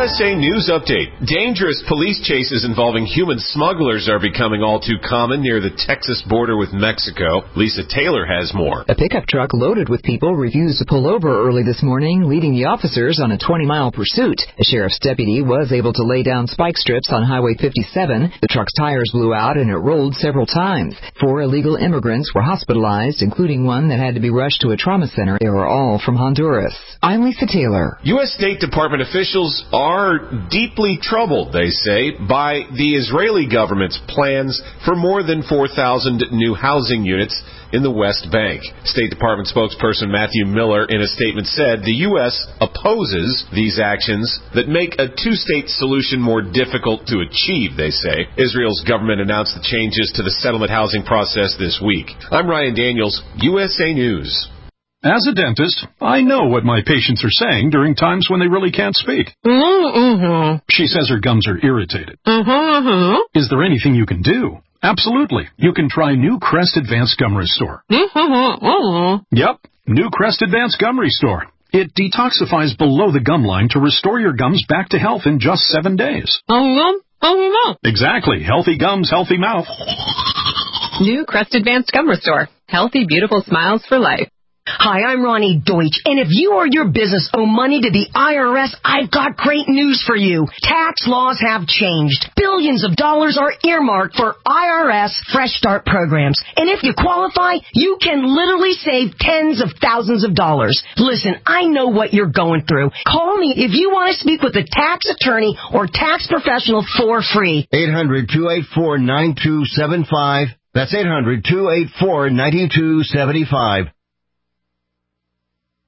USA News Update. Dangerous police chases involving human smugglers are becoming all too common near the Texas border with Mexico. Lisa Taylor has more. A pickup truck loaded with people refused to pull over early this morning, leading the officers on a 20-mile pursuit. A sheriff's deputy was able to lay down spike strips on Highway 57. The truck's tires blew out and it rolled several times. 4 illegal immigrants were hospitalized, including one that had to be rushed to a trauma center. They were all from Honduras. I'm Lisa Taylor. U.S. State Department officials are deeply troubled, they say, by the Israeli government's plans for more than 4,000 new housing units in the West Bank. State Department spokesperson Matthew Miller in a statement said the U.S. opposes these actions that make a two-state solution more difficult to achieve, they say. Israel's government announced the changes to the settlement housing process this week. I'm Ryan Daniels, USA News. As a dentist, I know what my patients are saying during times when they really can't speak. She says her gums are irritated. Is there anything you can do? Absolutely. You can try New Crest Advanced Gum Restore. Yep, New Crest Advanced Gum Restore. It detoxifies below the gum line to restore your gums back to health in just 7 days. Exactly. Healthy gums, healthy mouth. New Crest Advanced Gum Restore. Healthy, beautiful smiles for life. Hi, I'm Ronnie Deutsch, and if you or your business owe money to the IRS, I've got great news for you. Tax laws have changed. Billions of dollars are earmarked for IRS Fresh Start programs. And if you qualify, you can literally save tens of thousands of dollars. Listen, I know what you're going through. Call me if you want to speak with a tax attorney or tax professional for free. 800-284-9275. That's 800-284-9275.